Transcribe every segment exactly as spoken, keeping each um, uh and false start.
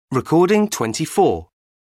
Recording twenty-four.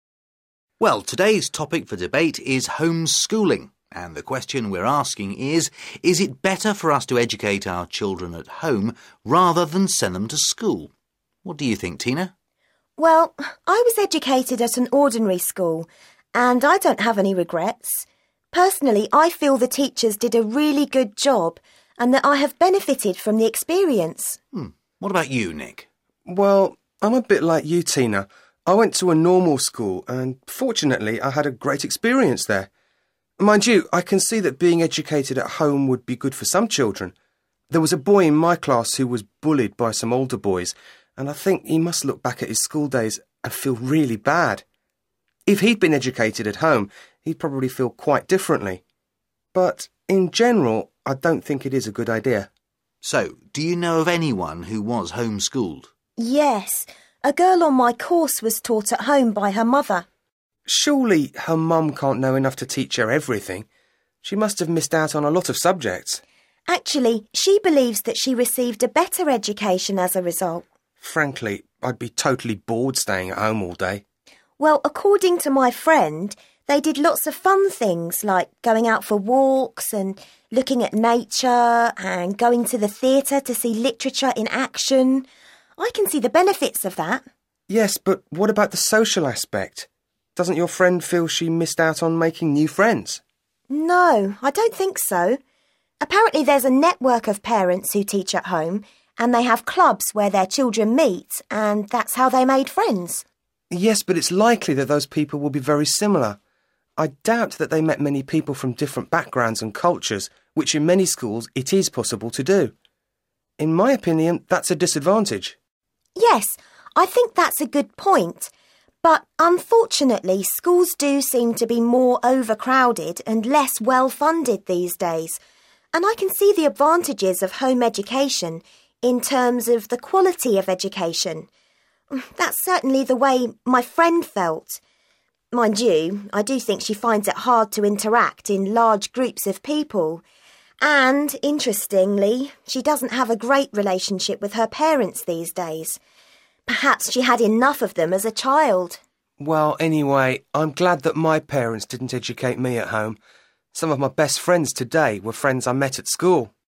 Well, today's topic for debate is homeschooling, and the question we're asking is, is it better for us to educate our children at home rather than send them to school? What do you think, Tina? Well, I was educated at an ordinary school, and I don't have any regrets. Personally, I feel the teachers did a really good job and that I have benefited from the experience. Hmm. What about you, Nick? Well, I'm a bit like you, Tina. I went to a normal school and, fortunately, I had a great experience there. Mind you, I can see that being educated at home would be good for some children. There was a boy in my class who was bullied by some older boys, and I think he must look back at his school days and feel really bad. If he'd been educated at home, he'd probably feel quite differently. But, in general, I don't think it is a good idea. So, do you know of anyone who was homeschooled? Yes, a girl on my course was taught at home by her mother. Surely her mum can't know enough to teach her everything. She must have missed out on a lot of subjects. Actually, she believes that she received a better education as a result. Frankly, I'd be totally bored staying at home all day. Well, according to my friend, they did lots of fun things like going out for walks and looking at nature and going to the theatre to see literature in action. I can see the benefits of that. Yes, but what about the social aspect? Doesn't your friend feel she missed out on making new friends? No, I don't think so. Apparently there's a network of parents who teach at home and they have clubs where their children meet and that's how they made friends. Yes, but it's likely that those people will be very similar. I doubt that they met many people from different backgrounds and cultures, which in many schools it is possible to do. In my opinion, that's a disadvantage. Yes, I think that's a good point. But unfortunately, schools do seem to be more overcrowded and less well-funded these days. And I can see the advantages of home education in terms of the quality of education. That's certainly the way my friend felt. Mind you, I do think she finds it hard to interact in large groups of people. And, interestingly, she doesn't have a great relationship with her parents these days. Perhaps she had enough of them as a child. Well, anyway, I'm glad that my parents didn't educate me at home. Some of my best friends today were friends I met at school.